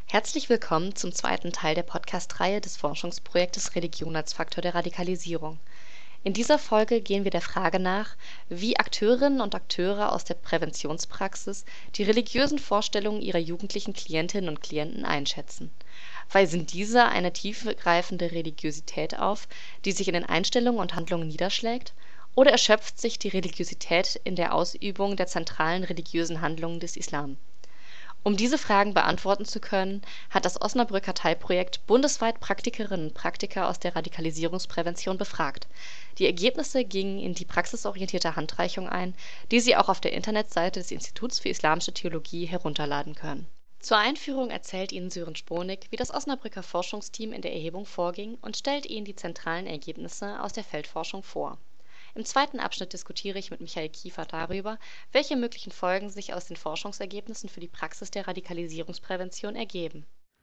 Herzlich willkommen zum zweiten Teil der Podcast-Reihe des Forschungsprojektes Religion als Faktor der Radikalisierung. In dieser Folge gehen wir der Frage nach, wie Akteurinnen und Akteure aus der Präventionspraxis die religiösen Vorstellungen ihrer jugendlichen Klientinnen und Klienten einschätzen. Weisen diese eine tiefgreifende Religiosität auf, die sich in den Einstellungen und Handlungen niederschlägt? Oder erschöpft sich die Religiosität in der Ausübung der zentralen religiösen Handlungen des Islam? Um diese Fragen beantworten zu können, hat das Osnabrücker Teilprojekt bundesweit Praktikerinnen und Praktiker aus der Radikalisierungsprävention befragt. Die Ergebnisse gingen in die praxisorientierte Handreichung ein, die Sie auch auf der Internetseite des Instituts für Islamische Theologie herunterladen können. Zur Einführung erzählt Ihnen Sören Sponik, wie das Osnabrücker Forschungsteam in der Erhebung vorging und stellt Ihnen die zentralen Ergebnisse aus der Feldforschung vor. Im zweiten Abschnitt diskutiere ich mit Michael Kiefer darüber, welche möglichen Folgen sich aus den Forschungsergebnissen für die Praxis der Radikalisierungsprävention ergeben.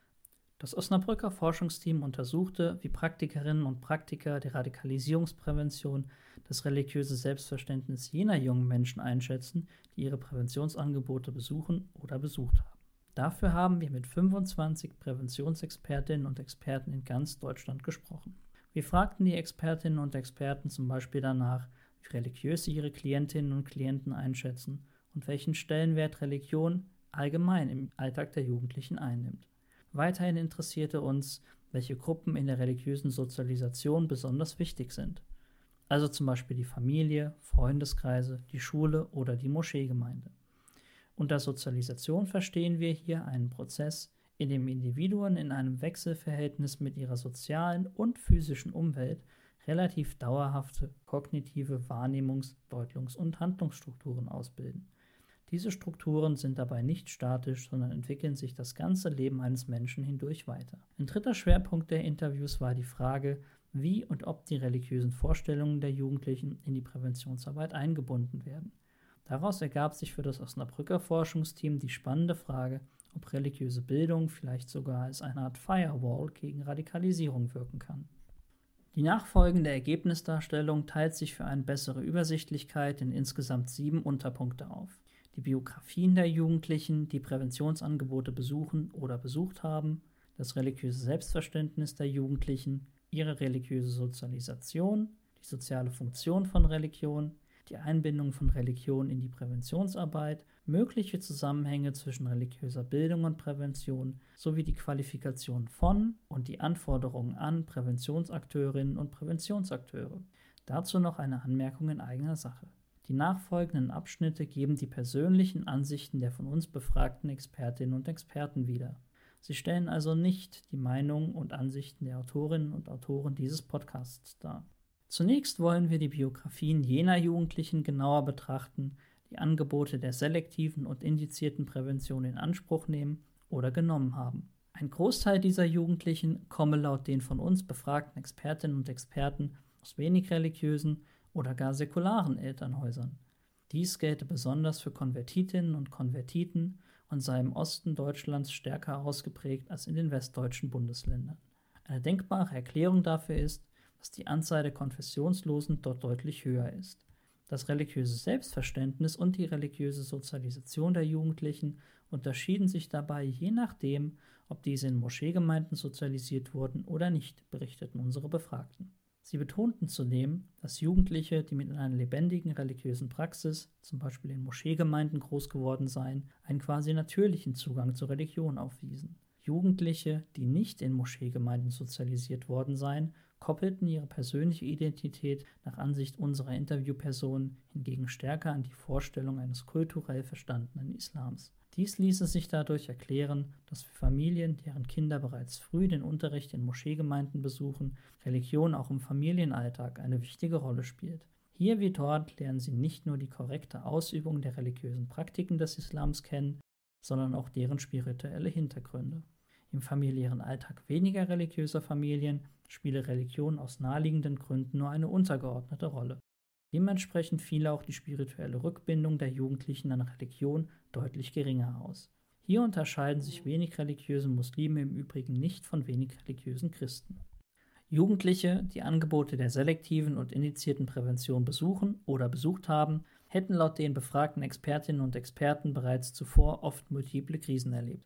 Das Osnabrücker Forschungsteam untersuchte, wie Praktikerinnen und Praktiker der Radikalisierungsprävention das religiöse Selbstverständnis jener jungen Menschen einschätzen, die ihre Präventionsangebote besuchen oder besucht haben. Dafür haben wir mit 25 Präventionsexpertinnen und Experten in ganz Deutschland gesprochen. Wir fragten die Expertinnen und Experten zum Beispiel danach, wie religiös sie ihre Klientinnen und Klienten einschätzen und welchen Stellenwert Religion allgemein im Alltag der Jugendlichen einnimmt. Weiterhin interessierte uns, welche Gruppen in der religiösen Sozialisation besonders wichtig sind, also zum Beispiel die Familie, Freundeskreise, die Schule oder die Moscheegemeinde. Unter Sozialisation verstehen wir hier einen Prozess, in dem Individuen in einem Wechselverhältnis mit ihrer sozialen und physischen Umwelt relativ dauerhafte kognitive Wahrnehmungs-, Deutungs- und Handlungsstrukturen ausbilden. Diese Strukturen sind dabei nicht statisch, sondern entwickeln sich das ganze Leben eines Menschen hindurch weiter. Ein dritter Schwerpunkt der Interviews war die Frage, wie und ob die religiösen Vorstellungen der Jugendlichen in die Präventionsarbeit eingebunden werden. Daraus ergab sich für das Osnabrücker Forschungsteam die spannende Frage, ob religiöse Bildung vielleicht sogar als eine Art Firewall gegen Radikalisierung wirken kann. Die nachfolgende Ergebnisdarstellung teilt sich für eine bessere Übersichtlichkeit in insgesamt 7 Unterpunkte auf. Die Biografien der Jugendlichen, die Präventionsangebote besuchen oder besucht haben, das religiöse Selbstverständnis der Jugendlichen, ihre religiöse Sozialisation, die soziale Funktion von Religion, die Einbindung von Religion in die Präventionsarbeit, mögliche Zusammenhänge zwischen religiöser Bildung und Prävention sowie die Qualifikation von und die Anforderungen an Präventionsakteurinnen und Präventionsakteure. Dazu noch eine Anmerkung in eigener Sache. Die nachfolgenden Abschnitte geben die persönlichen Ansichten der von uns befragten Expertinnen und Experten wider. Sie stellen also nicht die Meinungen und Ansichten der Autorinnen und Autoren dieses Podcasts dar. Zunächst wollen wir die Biografien jener Jugendlichen genauer betrachten, die Angebote der selektiven und indizierten Prävention in Anspruch nehmen oder genommen haben. Ein Großteil dieser Jugendlichen komme laut den von uns befragten Expertinnen und Experten aus wenig religiösen oder gar säkularen Elternhäusern. Dies gelte besonders für Konvertitinnen und Konvertiten und sei im Osten Deutschlands stärker ausgeprägt als in den westdeutschen Bundesländern. Eine denkbare Erklärung dafür ist, dass die Anzahl der Konfessionslosen dort deutlich höher ist. Das religiöse Selbstverständnis und die religiöse Sozialisation der Jugendlichen unterschieden sich dabei je nachdem, ob diese in Moscheegemeinden sozialisiert wurden oder nicht, berichteten unsere Befragten. Sie betonten zudem, dass Jugendliche, die mit einer lebendigen religiösen Praxis, zum Beispiel in Moscheegemeinden groß geworden seien, einen quasi natürlichen Zugang zur Religion aufwiesen. Jugendliche, die nicht in Moscheegemeinden sozialisiert worden seien, koppelten ihre persönliche Identität nach Ansicht unserer Interviewpersonen hingegen stärker an die Vorstellung eines kulturell verstandenen Islams. Dies ließe sich dadurch erklären, dass für Familien, deren Kinder bereits früh den Unterricht in Moscheegemeinden besuchen, Religion auch im Familienalltag eine wichtige Rolle spielt. Hier wie dort lernen sie nicht nur die korrekte Ausübung der religiösen Praktiken des Islams kennen, sondern auch deren spirituelle Hintergründe. Im familiären Alltag weniger religiöser Familien spiele Religion aus naheliegenden Gründen nur eine untergeordnete Rolle. Dementsprechend fiele auch die spirituelle Rückbindung der Jugendlichen an Religion deutlich geringer aus. Hier unterscheiden sich wenig religiöse Muslime im Übrigen nicht von wenig religiösen Christen. Jugendliche, die Angebote der selektiven und indizierten Prävention besuchen oder besucht haben, hätten laut den befragten Expertinnen und Experten bereits zuvor oft multiple Krisen erlebt.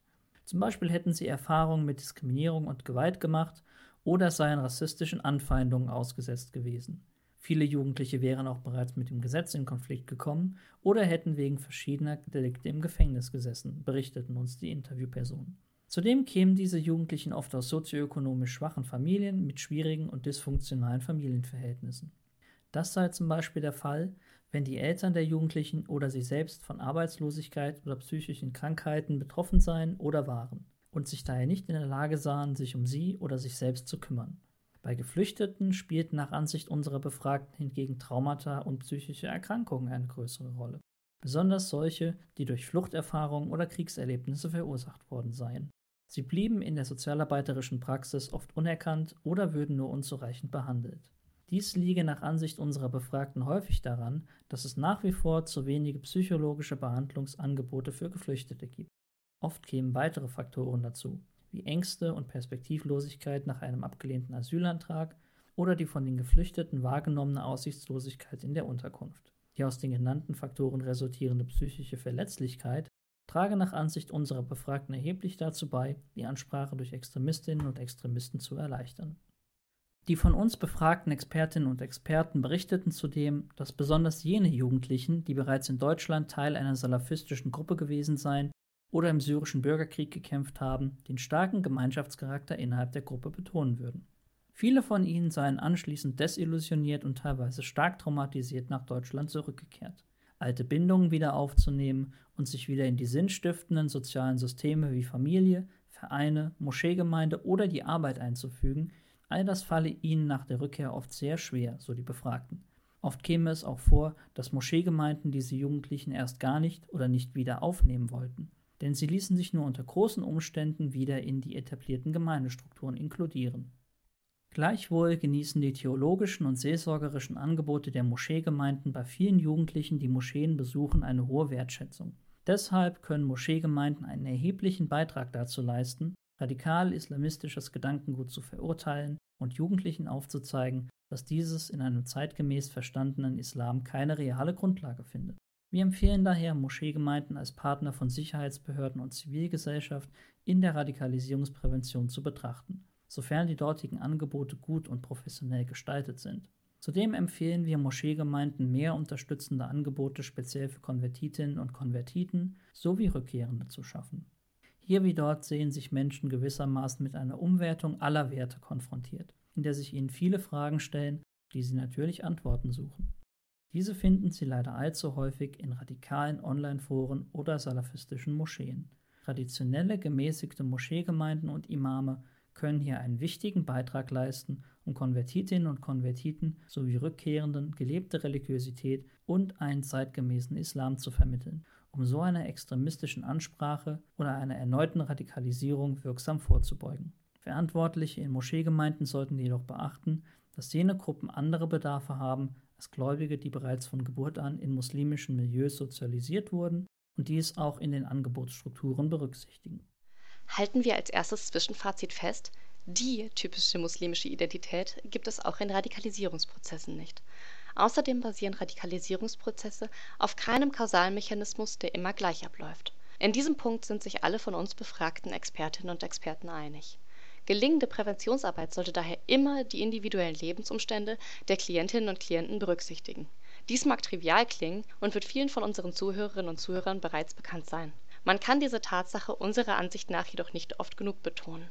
Zum Beispiel hätten sie Erfahrungen mit Diskriminierung und Gewalt gemacht oder seien rassistischen Anfeindungen ausgesetzt gewesen. Viele Jugendliche wären auch bereits mit dem Gesetz in Konflikt gekommen oder hätten wegen verschiedener Delikte im Gefängnis gesessen, berichteten uns die Interviewpersonen. Zudem kämen diese Jugendlichen oft aus sozioökonomisch schwachen Familien mit schwierigen und dysfunktionalen Familienverhältnissen. Das sei zum Beispiel der Fall, wenn die Eltern der Jugendlichen oder sie selbst von Arbeitslosigkeit oder psychischen Krankheiten betroffen seien oder waren und sich daher nicht in der Lage sahen, sich um sie oder sich selbst zu kümmern. Bei Geflüchteten spielten nach Ansicht unserer Befragten hingegen Traumata und psychische Erkrankungen eine größere Rolle, besonders solche, die durch Fluchterfahrungen oder Kriegserlebnisse verursacht worden seien. Sie blieben in der sozialarbeiterischen Praxis oft unerkannt oder würden nur unzureichend behandelt. Dies liege nach Ansicht unserer Befragten häufig daran, dass es nach wie vor zu wenige psychologische Behandlungsangebote für Geflüchtete gibt. Oft kämen weitere Faktoren dazu, wie Ängste und Perspektivlosigkeit nach einem abgelehnten Asylantrag oder die von den Geflüchteten wahrgenommene Aussichtslosigkeit in der Unterkunft. Die aus den genannten Faktoren resultierende psychische Verletzlichkeit trage nach Ansicht unserer Befragten erheblich dazu bei, die Ansprache durch Extremistinnen und Extremisten zu erleichtern. Die von uns befragten Expertinnen und Experten berichteten zudem, dass besonders jene Jugendlichen, die bereits in Deutschland Teil einer salafistischen Gruppe gewesen seien oder im syrischen Bürgerkrieg gekämpft haben, den starken Gemeinschaftscharakter innerhalb der Gruppe betonen würden. Viele von ihnen seien anschließend desillusioniert und teilweise stark traumatisiert nach Deutschland zurückgekehrt. Alte Bindungen wieder aufzunehmen und sich wieder in die sinnstiftenden sozialen Systeme wie Familie, Vereine, Moscheegemeinde oder die Arbeit einzufügen, all das falle ihnen nach der Rückkehr oft sehr schwer, so die Befragten. Oft käme es auch vor, dass Moscheegemeinden diese Jugendlichen erst gar nicht oder nicht wieder aufnehmen wollten, denn sie ließen sich nur unter großen Umständen wieder in die etablierten Gemeindestrukturen inkludieren. Gleichwohl genießen die theologischen und seelsorgerischen Angebote der Moscheegemeinden bei vielen Jugendlichen, die Moscheen besuchen, eine hohe Wertschätzung. Deshalb können Moscheegemeinden einen erheblichen Beitrag dazu leisten, radikal-islamistisches Gedankengut zu verurteilen und Jugendlichen aufzuzeigen, dass dieses in einem zeitgemäß verstandenen Islam keine reale Grundlage findet. Wir empfehlen daher, Moscheegemeinden als Partner von Sicherheitsbehörden und Zivilgesellschaft in der Radikalisierungsprävention zu betrachten, sofern die dortigen Angebote gut und professionell gestaltet sind. Zudem empfehlen wir Moscheegemeinden mehr unterstützende Angebote speziell für Konvertitinnen und Konvertiten sowie Rückkehrende zu schaffen. Hier wie dort sehen sich Menschen gewissermaßen mit einer Umwertung aller Werte konfrontiert, in der sich ihnen viele Fragen stellen, die sie natürlich Antworten suchen. Diese finden sie leider allzu häufig in radikalen Online-Foren oder salafistischen Moscheen. Traditionelle, gemäßigte Moscheegemeinden und Imame können hier einen wichtigen Beitrag leisten, um Konvertitinnen und Konvertiten sowie Rückkehrenden gelebte Religiosität und einen zeitgemäßen Islam zu vermitteln, um so einer extremistischen Ansprache oder einer erneuten Radikalisierung wirksam vorzubeugen. Verantwortliche in Moscheegemeinden sollten jedoch beachten, dass jene Gruppen andere Bedarfe haben als Gläubige, die bereits von Geburt an in muslimischen Milieus sozialisiert wurden und dies auch in den Angebotsstrukturen berücksichtigen. Halten wir als erstes Zwischenfazit fest, die typische muslimische Identität gibt es auch in Radikalisierungsprozessen nicht. Außerdem basieren Radikalisierungsprozesse auf keinem kausalen Mechanismus, der immer gleich abläuft. In diesem Punkt sind sich alle von uns befragten Expertinnen und Experten einig. Gelingende Präventionsarbeit sollte daher immer die individuellen Lebensumstände der Klientinnen und Klienten berücksichtigen. Dies mag trivial klingen und wird vielen von unseren Zuhörerinnen und Zuhörern bereits bekannt sein. Man kann diese Tatsache unserer Ansicht nach jedoch nicht oft genug betonen.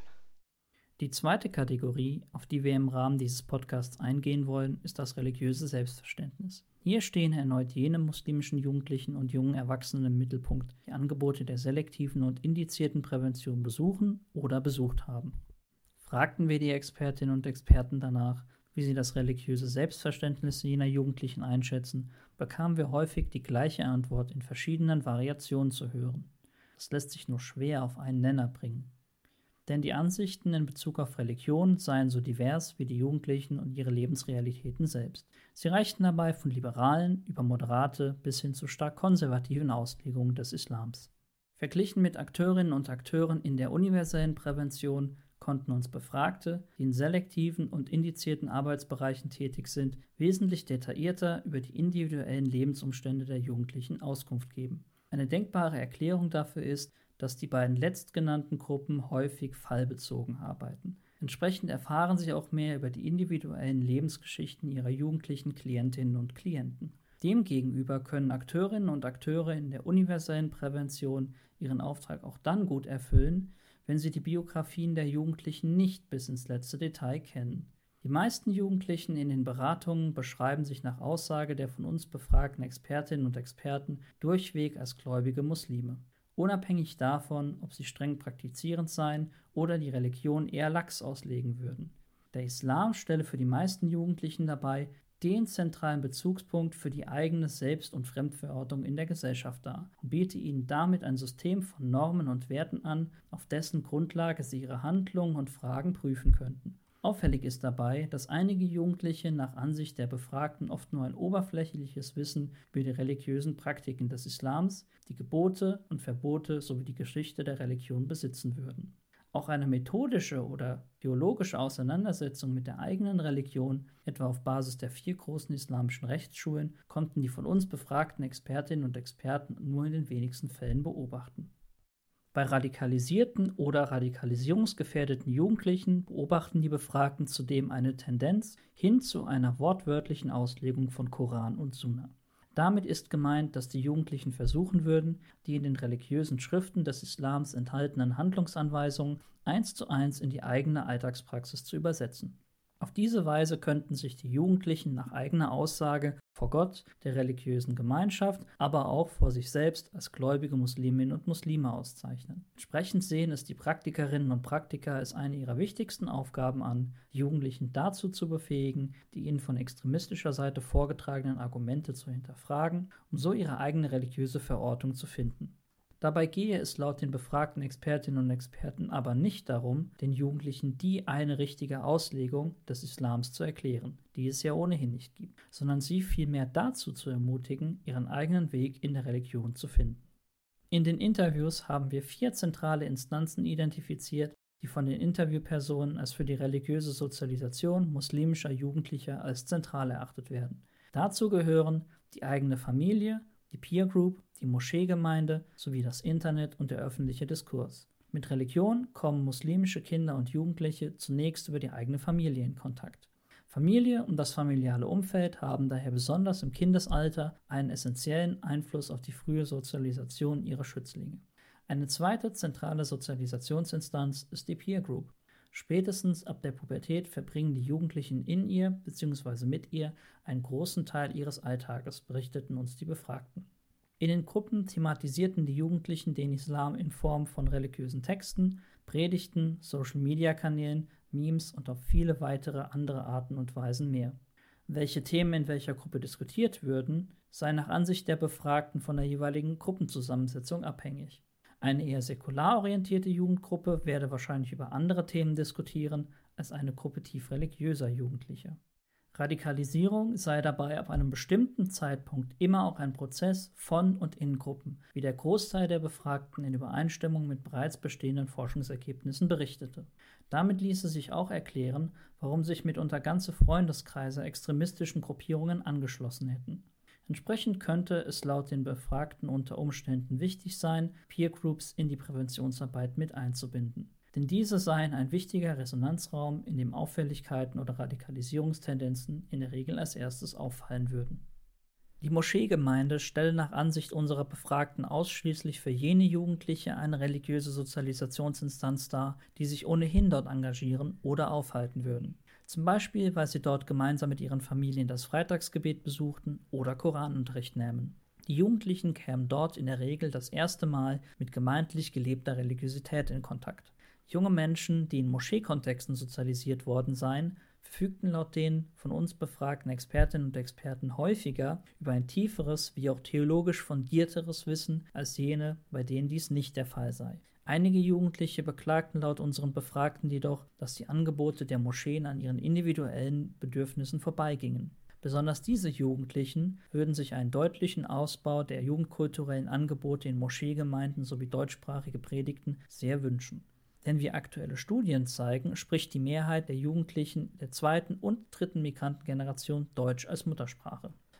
Die zweite Kategorie, auf die wir im Rahmen dieses Podcasts eingehen wollen, ist das religiöse Selbstverständnis. Hier stehen erneut jene muslimischen Jugendlichen und jungen Erwachsenen im Mittelpunkt, die Angebote der selektiven und indizierten Prävention besuchen oder besucht haben. Fragten wir die Expertinnen und Experten danach, wie sie das religiöse Selbstverständnis jener Jugendlichen einschätzen, bekamen wir häufig die gleiche Antwort in verschiedenen Variationen zu hören. Das lässt sich nur schwer auf einen Nenner bringen. Denn die Ansichten in Bezug auf Religion seien so divers wie die Jugendlichen und ihre Lebensrealitäten selbst. Sie reichten dabei von liberalen über moderate bis hin zu stark konservativen Auslegungen des Islams. Verglichen mit Akteurinnen und Akteuren in der universellen Prävention konnten uns Befragte, die in selektiven und indizierten Arbeitsbereichen tätig sind, wesentlich detaillierter über die individuellen Lebensumstände der Jugendlichen Auskunft geben. Eine denkbare Erklärung dafür ist, dass die beiden letztgenannten Gruppen häufig fallbezogen arbeiten. Entsprechend erfahren sie auch mehr über die individuellen Lebensgeschichten ihrer jugendlichen Klientinnen und Klienten. Demgegenüber können Akteurinnen und Akteure in der universellen Prävention ihren Auftrag auch dann gut erfüllen, wenn sie die Biografien der Jugendlichen nicht bis ins letzte Detail kennen. Die meisten Jugendlichen in den Beratungen beschreiben sich nach Aussage der von uns befragten Expertinnen und Experten durchweg als gläubige Muslime, unabhängig davon, ob sie streng praktizierend seien oder die Religion eher lax auslegen würden. Der Islam stelle für die meisten Jugendlichen dabei den zentralen Bezugspunkt für die eigene Selbst- und Fremdverortung in der Gesellschaft dar und biete ihnen damit ein System von Normen und Werten an, auf dessen Grundlage sie ihre Handlungen und Fragen prüfen könnten. Auffällig ist dabei, dass einige Jugendliche nach Ansicht der Befragten oft nur ein oberflächliches Wissen über die religiösen Praktiken des Islams, die Gebote und Verbote sowie die Geschichte der Religion besitzen würden. Auch eine methodische oder theologische Auseinandersetzung mit der eigenen Religion, etwa auf Basis der 4 großen islamischen Rechtsschulen, konnten die von uns befragten Expertinnen und Experten nur in den wenigsten Fällen beobachten. Bei radikalisierten oder radikalisierungsgefährdeten Jugendlichen beobachten die Befragten zudem eine Tendenz hin zu einer wortwörtlichen Auslegung von Koran und Sunna. Damit ist gemeint, dass die Jugendlichen versuchen würden, die in den religiösen Schriften des Islams enthaltenen Handlungsanweisungen 1:1 in die eigene Alltagspraxis zu übersetzen. Auf diese Weise könnten sich die Jugendlichen nach eigener Aussage vor Gott, der religiösen Gemeinschaft, aber auch vor sich selbst als gläubige Musliminnen und Muslime auszeichnen. Entsprechend sehen es die Praktikerinnen und Praktiker als eine ihrer wichtigsten Aufgaben an, die Jugendlichen dazu zu befähigen, die ihnen von extremistischer Seite vorgetragenen Argumente zu hinterfragen, um so ihre eigene religiöse Verortung zu finden. Dabei gehe es laut den befragten Expertinnen und Experten aber nicht darum, den Jugendlichen die eine richtige Auslegung des Islams zu erklären, die es ja ohnehin nicht gibt, sondern sie vielmehr dazu zu ermutigen, ihren eigenen Weg in der Religion zu finden. In den Interviews haben wir 4 zentrale Instanzen identifiziert, die von den Interviewpersonen als für die religiöse Sozialisation muslimischer Jugendlicher als zentral erachtet werden. Dazu gehören die eigene Familie, die Peer Group, die Moscheegemeinde sowie das Internet und der öffentliche Diskurs. Mit Religion kommen muslimische Kinder und Jugendliche zunächst über die eigene Familie in Kontakt. Familie und das familiale Umfeld haben daher besonders im Kindesalter einen essentiellen Einfluss auf die frühe Sozialisation ihrer Schützlinge. Eine zweite zentrale Sozialisationsinstanz ist die Peer Group. Spätestens ab der Pubertät verbringen die Jugendlichen in ihr bzw. mit ihr einen großen Teil ihres Alltages, berichteten uns die Befragten. In den Gruppen thematisierten die Jugendlichen den Islam in Form von religiösen Texten, Predigten, Social-Media-Kanälen, Memes und auf viele weitere andere Arten und Weisen mehr. Welche Themen in welcher Gruppe diskutiert würden, sei nach Ansicht der Befragten von der jeweiligen Gruppenzusammensetzung abhängig. Eine eher säkular orientierte Jugendgruppe werde wahrscheinlich über andere Themen diskutieren als eine Gruppe tief religiöser Jugendlicher. Radikalisierung sei dabei ab einem bestimmten Zeitpunkt immer auch ein Prozess von und in Gruppen, wie der Großteil der Befragten in Übereinstimmung mit bereits bestehenden Forschungsergebnissen berichtete. Damit ließe sich auch erklären, warum sich mitunter ganze Freundeskreise extremistischen Gruppierungen angeschlossen hätten. Entsprechend könnte es laut den Befragten unter Umständen wichtig sein, Peer Groups in die Präventionsarbeit mit einzubinden. Denn diese seien ein wichtiger Resonanzraum, in dem Auffälligkeiten oder Radikalisierungstendenzen in der Regel als erstes auffallen würden. Die Moscheegemeinde stelle nach Ansicht unserer Befragten ausschließlich für jene Jugendliche eine religiöse Sozialisationsinstanz dar, die sich ohnehin dort engagieren oder aufhalten würden. Zum Beispiel, weil sie dort gemeinsam mit ihren Familien das Freitagsgebet besuchten oder Koranunterricht nähmen. Die Jugendlichen kämen dort in der Regel das erste Mal mit gemeindlich gelebter Religiosität in Kontakt. Junge Menschen, die in Moscheekontexten sozialisiert worden seien, verfügten laut den von uns befragten Expertinnen und Experten häufiger über ein tieferes wie auch theologisch fundierteres Wissen als jene, bei denen dies nicht der Fall sei. Einige Jugendliche beklagten laut unseren Befragten jedoch, dass die Angebote der Moscheen an ihren individuellen Bedürfnissen vorbeigingen. Besonders diese Jugendlichen würden sich einen deutlichen Ausbau der jugendkulturellen Angebote in Moscheegemeinden sowie deutschsprachige Predigten sehr wünschen. Denn wie aktuelle Studien zeigen, spricht die Mehrheit der Jugendlichen der 2. und 3. Migrantengeneration Deutsch als Muttersprache.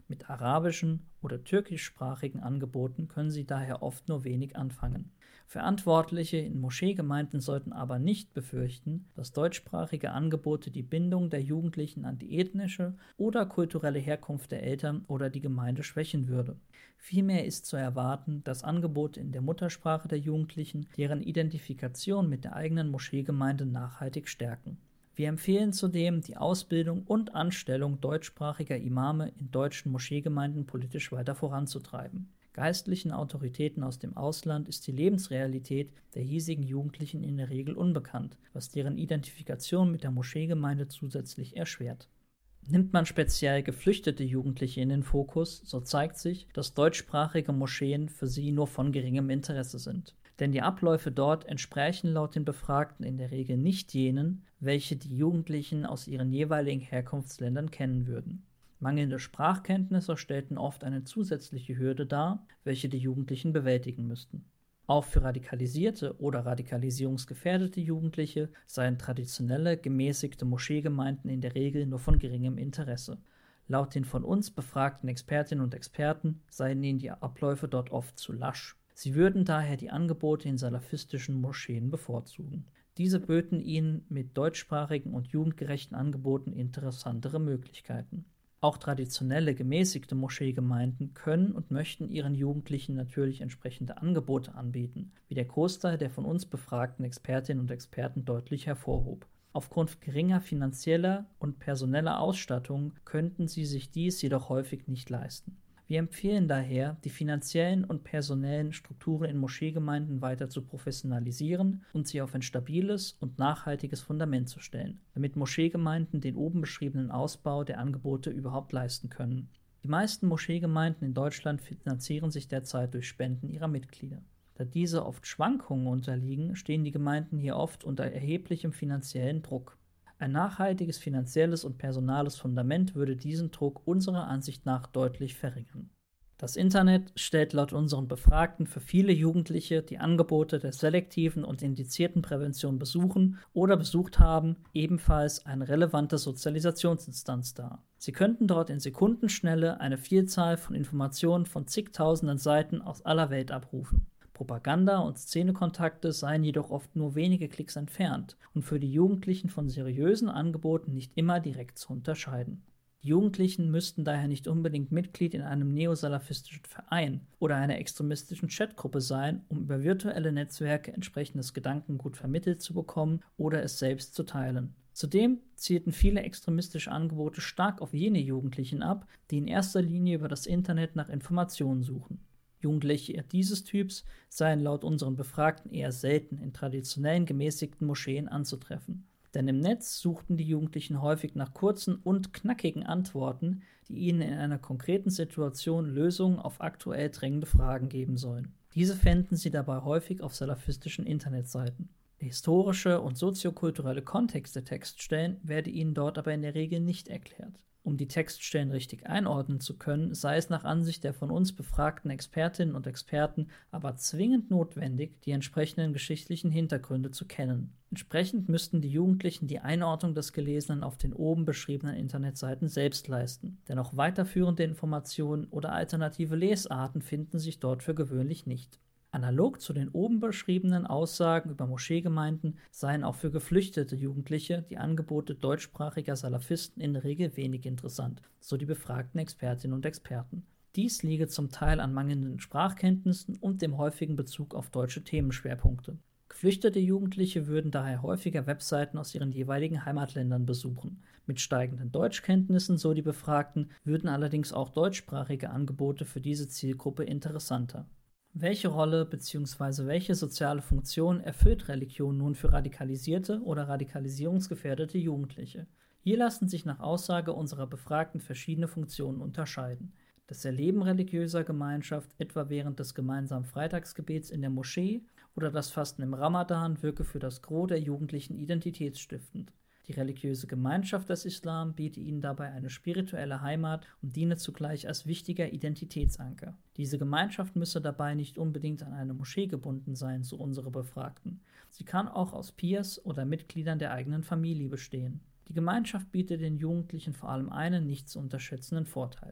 Mit arabischen oder türkischsprachigen Angeboten können sie daher oft nur wenig anfangen. Verantwortliche in Moscheegemeinden sollten aber nicht befürchten, dass deutschsprachige Angebote die Bindung der Jugendlichen an die ethnische oder kulturelle Herkunft der Eltern oder die Gemeinde schwächen würde. Vielmehr ist zu erwarten, dass Angebote in der Muttersprache der Jugendlichen deren Identifikation mit der eigenen Moscheegemeinde nachhaltig stärken. Wir empfehlen zudem, die Ausbildung und Anstellung deutschsprachiger Imame in deutschen Moscheegemeinden politisch weiter voranzutreiben. Geistlichen Autoritäten aus dem Ausland ist die Lebensrealität der hiesigen Jugendlichen in der Regel unbekannt, was deren Identifikation mit der Moscheegemeinde zusätzlich erschwert. Nimmt man speziell geflüchtete Jugendliche in den Fokus, so zeigt sich, dass deutschsprachige Moscheen für sie nur von geringem Interesse sind. Denn die Abläufe dort entsprechen laut den Befragten in der Regel nicht jenen, welche die Jugendlichen aus ihren jeweiligen Herkunftsländern kennen würden. Mangelnde Sprachkenntnisse stellten oft eine zusätzliche Hürde dar, welche die Jugendlichen bewältigen müssten. Auch für radikalisierte oder radikalisierungsgefährdete Jugendliche seien traditionelle, gemäßigte Moscheegemeinden in der Regel nur von geringem Interesse. Laut den von uns befragten Expertinnen und Experten seien ihnen die Abläufe dort oft zu lasch. Sie würden daher die Angebote in salafistischen Moscheen bevorzugen. Diese böten ihnen mit deutschsprachigen und jugendgerechten Angeboten interessantere Möglichkeiten. Auch traditionelle, gemäßigte Moscheegemeinden können und möchten ihren Jugendlichen natürlich entsprechende Angebote anbieten, wie der Großteil der von uns befragten Expertinnen und Experten deutlich hervorhob. Aufgrund geringer finanzieller und personeller Ausstattung könnten sie sich dies jedoch häufig nicht leisten. Wir empfehlen daher, die finanziellen und personellen Strukturen in Moscheegemeinden weiter zu professionalisieren und sie auf ein stabiles und nachhaltiges Fundament zu stellen, damit Moscheegemeinden den oben beschriebenen Ausbau der Angebote überhaupt leisten können. Die meisten Moscheegemeinden in Deutschland finanzieren sich derzeit durch Spenden ihrer Mitglieder. Da diese oft Schwankungen unterliegen, stehen die Gemeinden hier oft unter erheblichem finanziellen Druck. Ein nachhaltiges finanzielles und personales Fundament würde diesen Druck unserer Ansicht nach deutlich verringern. Das Internet stellt laut unseren Befragten für viele Jugendliche, die Angebote der selektiven und indizierten Prävention besuchen oder besucht haben, ebenfalls eine relevante Sozialisationsinstanz dar. Sie könnten dort in Sekundenschnelle eine Vielzahl von Informationen von zigtausenden Seiten aus aller Welt abrufen. Propaganda und Szenekontakte seien jedoch oft nur wenige Klicks entfernt und für die Jugendlichen von seriösen Angeboten nicht immer direkt zu unterscheiden. Die Jugendlichen müssten daher nicht unbedingt Mitglied in einem neosalafistischen Verein oder einer extremistischen Chatgruppe sein, um über virtuelle Netzwerke entsprechendes Gedankengut vermittelt zu bekommen oder es selbst zu teilen. Zudem zielten viele extremistische Angebote stark auf jene Jugendlichen ab, die in erster Linie über das Internet nach Informationen suchen. Jugendliche dieses Typs seien laut unseren Befragten eher selten in traditionellen gemäßigten Moscheen anzutreffen. Denn im Netz suchten die Jugendlichen häufig nach kurzen und knackigen Antworten, die ihnen in einer konkreten Situation Lösungen auf aktuell drängende Fragen geben sollen. Diese fänden sie dabei häufig auf salafistischen Internetseiten. Der historische und soziokulturelle Kontext der Textstellen werde ihnen dort aber in der Regel nicht erklärt. Um die Textstellen richtig einordnen zu können, sei es nach Ansicht der von uns befragten Expertinnen und Experten aber zwingend notwendig, die entsprechenden geschichtlichen Hintergründe zu kennen. Entsprechend müssten die Jugendlichen die Einordnung des Gelesenen auf den oben beschriebenen Internetseiten selbst leisten, denn auch weiterführende Informationen oder alternative Lesarten finden sich dort für gewöhnlich nicht. Analog zu den oben beschriebenen Aussagen über Moscheegemeinden seien auch für geflüchtete Jugendliche die Angebote deutschsprachiger Salafisten in der Regel wenig interessant, so die befragten Expertinnen und Experten. Dies liege zum Teil an mangelnden Sprachkenntnissen und dem häufigen Bezug auf deutsche Themenschwerpunkte. Geflüchtete Jugendliche würden daher häufiger Webseiten aus ihren jeweiligen Heimatländern besuchen. Mit steigenden Deutschkenntnissen, so die Befragten, würden allerdings auch deutschsprachige Angebote für diese Zielgruppe interessanter. Welche Rolle bzw. welche soziale Funktion erfüllt Religion nun für radikalisierte oder radikalisierungsgefährdete Jugendliche? Hier lassen sich nach Aussage unserer Befragten verschiedene Funktionen unterscheiden. Das Erleben religiöser Gemeinschaft, etwa während des gemeinsamen Freitagsgebets in der Moschee oder das Fasten im Ramadan, wirke für das Gros der Jugendlichen identitätsstiftend. Die religiöse Gemeinschaft des Islam biete ihnen dabei eine spirituelle Heimat und diene zugleich als wichtiger Identitätsanker. Diese Gemeinschaft müsse dabei nicht unbedingt an eine Moschee gebunden sein, so unsere Befragten. Sie kann auch aus Peers oder Mitgliedern der eigenen Familie bestehen. Die Gemeinschaft bietet den Jugendlichen vor allem einen nicht zu unterschätzenden Vorteil.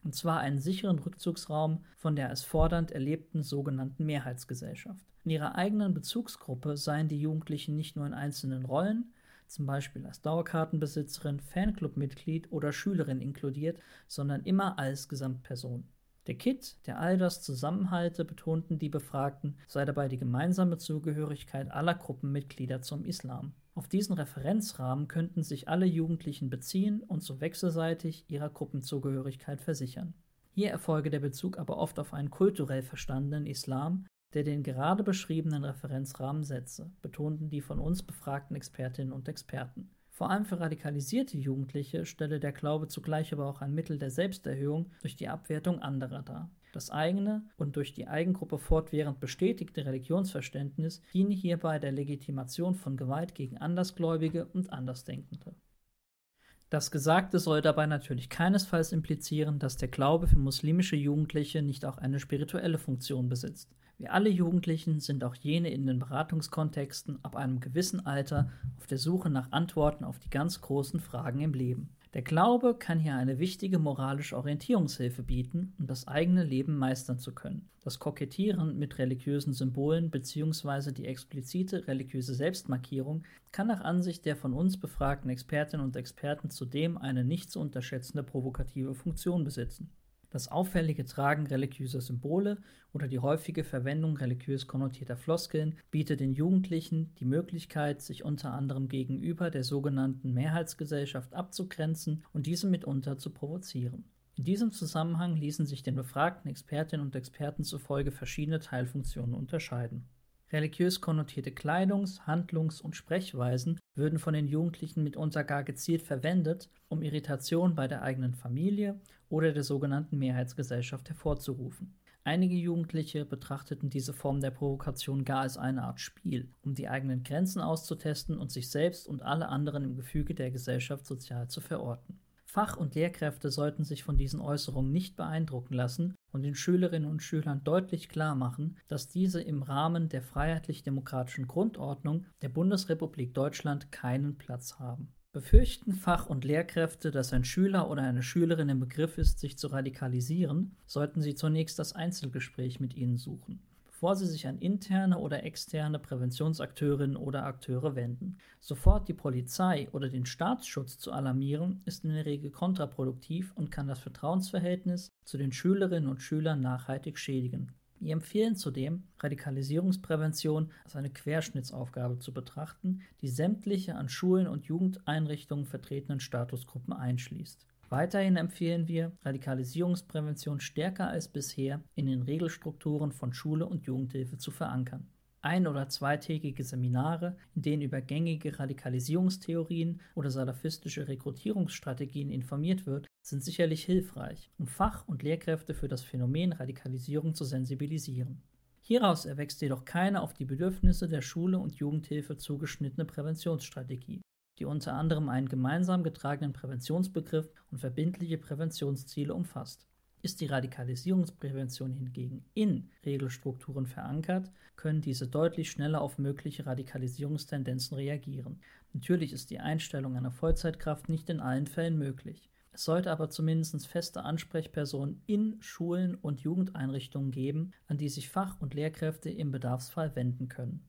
und zwar einen sicheren Rückzugsraum von der als fordernd erlebten sogenannten Mehrheitsgesellschaft. In ihrer eigenen Bezugsgruppe seien die Jugendlichen nicht nur in einzelnen Rollen, zum Beispiel als Dauerkartenbesitzerin, Fanclubmitglied oder Schülerin inkludiert, sondern immer als Gesamtperson. Der Kitt, der all das zusammenhalte, betonten die Befragten, sei dabei die gemeinsame Zugehörigkeit aller Gruppenmitglieder zum Islam. Auf diesen Referenzrahmen könnten sich alle Jugendlichen beziehen und so wechselseitig ihrer Gruppenzugehörigkeit versichern. Hier erfolge der Bezug aber oft auf einen kulturell verstandenen Islam, der den gerade beschriebenen Referenzrahmen setze, betonten die von uns befragten Expertinnen und Experten. Vor allem für radikalisierte Jugendliche stelle der Glaube zugleich aber auch ein Mittel der Selbsterhöhung durch die Abwertung anderer dar. Das eigene und durch die Eigengruppe fortwährend bestätigte Religionsverständnis diene hierbei der Legitimation von Gewalt gegen Andersgläubige und Andersdenkende. Das Gesagte soll dabei natürlich keinesfalls implizieren, dass der Glaube für muslimische Jugendliche nicht auch eine spirituelle Funktion besitzt. Wie alle Jugendlichen sind auch jene in den Beratungskontexten ab einem gewissen Alter auf der Suche nach Antworten auf die ganz großen Fragen im Leben. Der Glaube kann hier eine wichtige moralische Orientierungshilfe bieten, um das eigene Leben meistern zu können. Das Kokettieren mit religiösen Symbolen bzw. die explizite religiöse Selbstmarkierung kann nach Ansicht der von uns befragten Expertinnen und Experten zudem eine nicht zu unterschätzende provokative Funktion besitzen. Das auffällige Tragen religiöser Symbole oder die häufige Verwendung religiös konnotierter Floskeln bietet den Jugendlichen die Möglichkeit, sich unter anderem gegenüber der sogenannten Mehrheitsgesellschaft abzugrenzen und diese mitunter zu provozieren. In diesem Zusammenhang ließen sich den befragten Expertinnen und Experten zufolge verschiedene Teilfunktionen unterscheiden. Religiös konnotierte Kleidungs-, Handlungs- und Sprechweisen würden von den Jugendlichen mitunter gar gezielt verwendet, um Irritation bei der eigenen Familie oder der sogenannten Mehrheitsgesellschaft hervorzurufen. Einige Jugendliche betrachteten diese Form der Provokation gar als eine Art Spiel, um die eigenen Grenzen auszutesten und sich selbst und alle anderen im Gefüge der Gesellschaft sozial zu verorten. Fach- und Lehrkräfte sollten sich von diesen Äußerungen nicht beeindrucken lassen und den Schülerinnen und Schülern deutlich klar machen, dass diese im Rahmen der freiheitlich-demokratischen Grundordnung der Bundesrepublik Deutschland keinen Platz haben. Befürchten Fach- und Lehrkräfte, dass ein Schüler oder eine Schülerin im Begriff ist, sich zu radikalisieren, sollten sie zunächst das Einzelgespräch mit ihnen suchen, bevor sie sich an interne oder externe Präventionsakteurinnen oder Akteure wenden. Sofort die Polizei oder den Staatsschutz zu alarmieren, ist in der Regel kontraproduktiv und kann das Vertrauensverhältnis zu den Schülerinnen und Schülern nachhaltig schädigen. Wir empfehlen zudem, Radikalisierungsprävention als eine Querschnittsaufgabe zu betrachten, die sämtliche an Schulen und Jugendeinrichtungen vertretenen Statusgruppen einschließt. Weiterhin empfehlen wir, Radikalisierungsprävention stärker als bisher in den Regelstrukturen von Schule und Jugendhilfe zu verankern. Ein- oder zweitägige Seminare, in denen über gängige Radikalisierungstheorien oder salafistische Rekrutierungsstrategien informiert wird, sind sicherlich hilfreich, um Fach- und Lehrkräfte für das Phänomen Radikalisierung zu sensibilisieren. Hieraus erwächst jedoch keine auf die Bedürfnisse der Schule und Jugendhilfe zugeschnittene Präventionsstrategie, die unter anderem einen gemeinsam getragenen Präventionsbegriff und verbindliche Präventionsziele umfasst. Ist die Radikalisierungsprävention hingegen in Regelstrukturen verankert, können diese deutlich schneller auf mögliche Radikalisierungstendenzen reagieren. Natürlich ist die Einstellung einer Vollzeitkraft nicht in allen Fällen möglich. Es sollte aber zumindest feste Ansprechpersonen in Schulen und Jugendeinrichtungen geben, an die sich Fach- und Lehrkräfte im Bedarfsfall wenden können.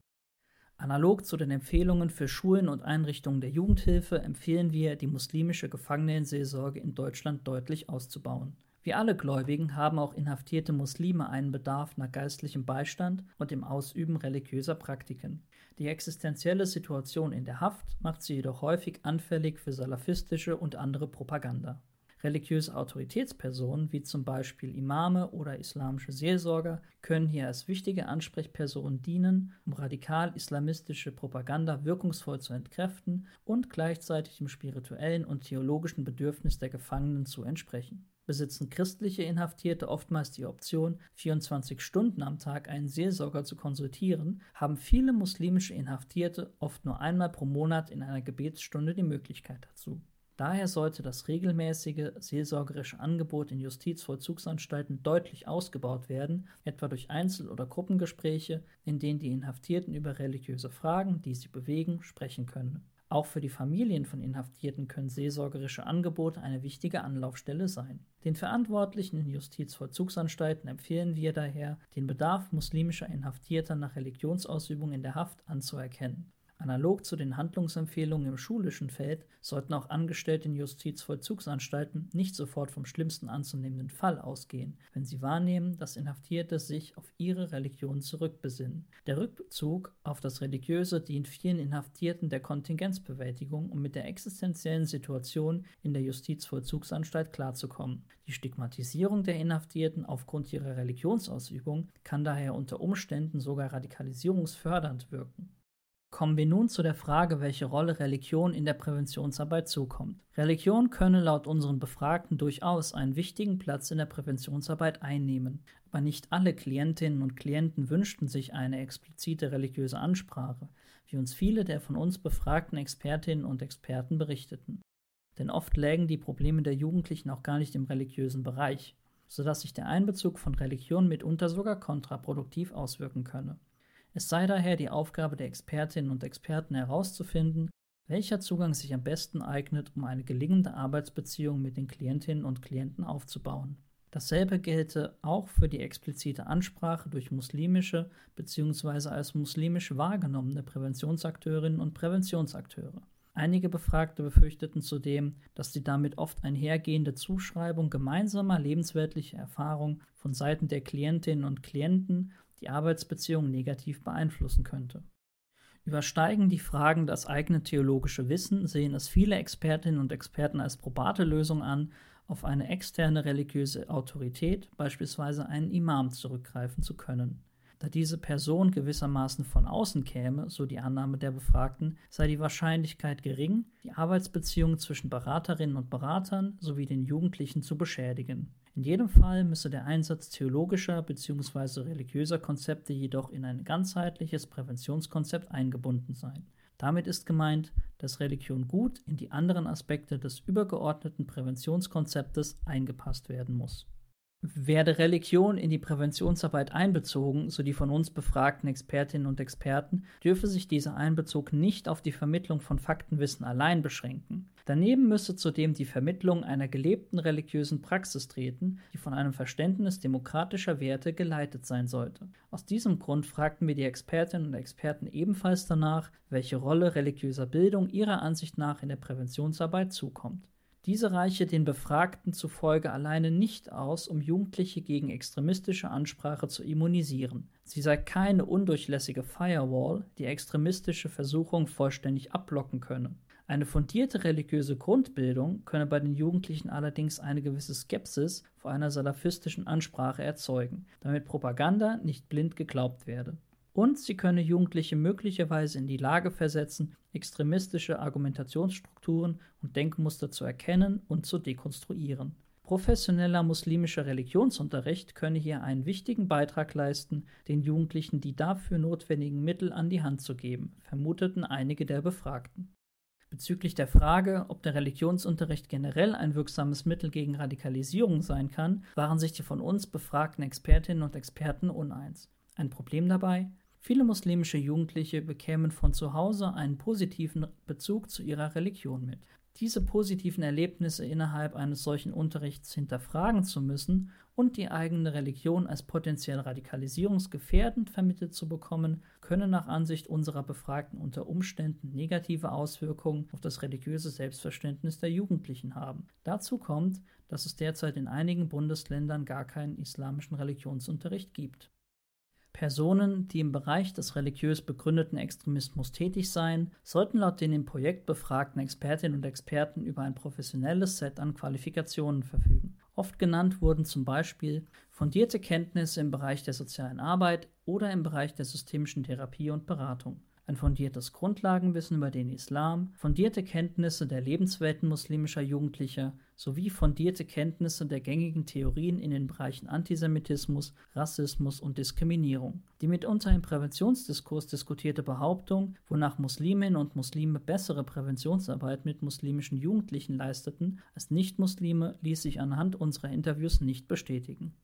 Analog zu den Empfehlungen für Schulen und Einrichtungen der Jugendhilfe empfehlen wir, die muslimische Gefangenenseelsorge in Deutschland deutlich auszubauen. Wie alle Gläubigen haben auch inhaftierte Muslime einen Bedarf nach geistlichem Beistand und dem Ausüben religiöser Praktiken. Die existenzielle Situation in der Haft macht sie jedoch häufig anfällig für salafistische und andere Propaganda. Religiöse Autoritätspersonen, wie zum Beispiel Imame oder islamische Seelsorger, können hier als wichtige Ansprechpersonen dienen, um radikal-islamistische Propaganda wirkungsvoll zu entkräften und gleichzeitig dem spirituellen und theologischen Bedürfnis der Gefangenen zu entsprechen. Besitzen christliche Inhaftierte oftmals die Option, 24 Stunden am Tag einen Seelsorger zu konsultieren, haben viele muslimische Inhaftierte oft nur einmal pro Monat in einer Gebetsstunde die Möglichkeit dazu. Daher sollte das regelmäßige seelsorgerische Angebot in Justizvollzugsanstalten deutlich ausgebaut werden, etwa durch Einzel- oder Gruppengespräche, in denen die Inhaftierten über religiöse Fragen, die sie bewegen, sprechen können. Auch für die Familien von Inhaftierten können seelsorgerische Angebote eine wichtige Anlaufstelle sein. Den Verantwortlichen in Justizvollzugsanstalten empfehlen wir daher, den Bedarf muslimischer Inhaftierter nach Religionsausübung in der Haft anzuerkennen. Analog zu den Handlungsempfehlungen im schulischen Feld sollten auch Angestellte in Justizvollzugsanstalten nicht sofort vom schlimmsten anzunehmenden Fall ausgehen, wenn sie wahrnehmen, dass Inhaftierte sich auf ihre Religion zurückbesinnen. Der Rückzug auf das Religiöse dient vielen Inhaftierten der Kontingenzbewältigung, um mit der existenziellen Situation in der Justizvollzugsanstalt klarzukommen. Die Stigmatisierung der Inhaftierten aufgrund ihrer Religionsausübung kann daher unter Umständen sogar radikalisierungsfördernd wirken. Kommen wir nun zu der Frage, welche Rolle Religion in der Präventionsarbeit zukommt. Religion könne laut unseren Befragten durchaus einen wichtigen Platz in der Präventionsarbeit einnehmen, aber nicht alle Klientinnen und Klienten wünschten sich eine explizite religiöse Ansprache, wie uns viele der von uns befragten Expertinnen und Experten berichteten. Denn oft lägen die Probleme der Jugendlichen auch gar nicht im religiösen Bereich, sodass sich der Einbezug von Religion mitunter sogar kontraproduktiv auswirken könne. Es sei daher die Aufgabe der Expertinnen und Experten herauszufinden, welcher Zugang sich am besten eignet, um eine gelingende Arbeitsbeziehung mit den Klientinnen und Klienten aufzubauen. Dasselbe gelte auch für die explizite Ansprache durch muslimische bzw. als muslimisch wahrgenommene Präventionsakteurinnen und Präventionsakteure. Einige Befragte befürchteten zudem, dass die damit oft einhergehende Zuschreibung gemeinsamer lebensweltlicher Erfahrung von Seiten der Klientinnen und Klienten die Arbeitsbeziehung negativ beeinflussen könnte. Übersteigen die Fragen das eigene theologische Wissen, sehen es viele Expertinnen und Experten als probate Lösung an, auf eine externe religiöse Autorität, beispielsweise einen Imam, zurückgreifen zu können. Da diese Person gewissermaßen von außen käme, so die Annahme der Befragten, sei die Wahrscheinlichkeit gering, die Arbeitsbeziehung zwischen Beraterinnen und Beratern sowie den Jugendlichen zu beschädigen. In jedem Fall müsse der Einsatz theologischer bzw. religiöser Konzepte jedoch in ein ganzheitliches Präventionskonzept eingebunden sein. Damit ist gemeint, dass Religion gut in die anderen Aspekte des übergeordneten Präventionskonzeptes eingepasst werden muss. Werde Religion in die Präventionsarbeit einbezogen, so die von uns befragten Expertinnen und Experten, dürfe sich dieser Einbezug nicht auf die Vermittlung von Faktenwissen allein beschränken. Daneben müsse zudem die Vermittlung einer gelebten religiösen Praxis treten, die von einem Verständnis demokratischer Werte geleitet sein sollte. Aus diesem Grund fragten wir die Expertinnen und Experten ebenfalls danach, welche Rolle religiöser Bildung ihrer Ansicht nach in der Präventionsarbeit zukommt. Diese reiche den Befragten zufolge alleine nicht aus, um Jugendliche gegen extremistische Ansprache zu immunisieren. Sie sei keine undurchlässige Firewall, die extremistische Versuchung vollständig abblocken könne. Eine fundierte religiöse Grundbildung könne bei den Jugendlichen allerdings eine gewisse Skepsis vor einer salafistischen Ansprache erzeugen, damit Propaganda nicht blind geglaubt werde. Und sie könne Jugendliche möglicherweise in die Lage versetzen, extremistische Argumentationsstrukturen und Denkmuster zu erkennen und zu dekonstruieren. Professioneller muslimischer Religionsunterricht könne hier einen wichtigen Beitrag leisten, den Jugendlichen die dafür notwendigen Mittel an die Hand zu geben, vermuteten einige der Befragten. Bezüglich der Frage, ob der Religionsunterricht generell ein wirksames Mittel gegen Radikalisierung sein kann, waren sich die von uns befragten Expertinnen und Experten uneins. Ein Problem dabei? Viele muslimische Jugendliche bekämen von zu Hause einen positiven Bezug zu ihrer Religion mit. Diese positiven Erlebnisse innerhalb eines solchen Unterrichts hinterfragen zu müssen und die eigene Religion als potenziell radikalisierungsgefährdend vermittelt zu bekommen, könne nach Ansicht unserer Befragten unter Umständen negative Auswirkungen auf das religiöse Selbstverständnis der Jugendlichen haben. Dazu kommt, dass es derzeit in einigen Bundesländern gar keinen islamischen Religionsunterricht gibt. Personen, die im Bereich des religiös begründeten Extremismus tätig seien, sollten laut den im Projekt befragten Expertinnen und Experten über ein professionelles Set an Qualifikationen verfügen. Oft genannt wurden zum Beispiel fundierte Kenntnisse im Bereich der sozialen Arbeit oder im Bereich der systemischen Therapie und Beratung. Ein fundiertes Grundlagenwissen über den Islam, fundierte Kenntnisse der Lebenswelten muslimischer Jugendlicher sowie fundierte Kenntnisse der gängigen Theorien in den Bereichen Antisemitismus, Rassismus und Diskriminierung. Die mitunter im Präventionsdiskurs diskutierte Behauptung, wonach Musliminnen und Muslime bessere Präventionsarbeit mit muslimischen Jugendlichen leisteten als Nichtmuslime, ließ sich anhand unserer Interviews nicht bestätigen.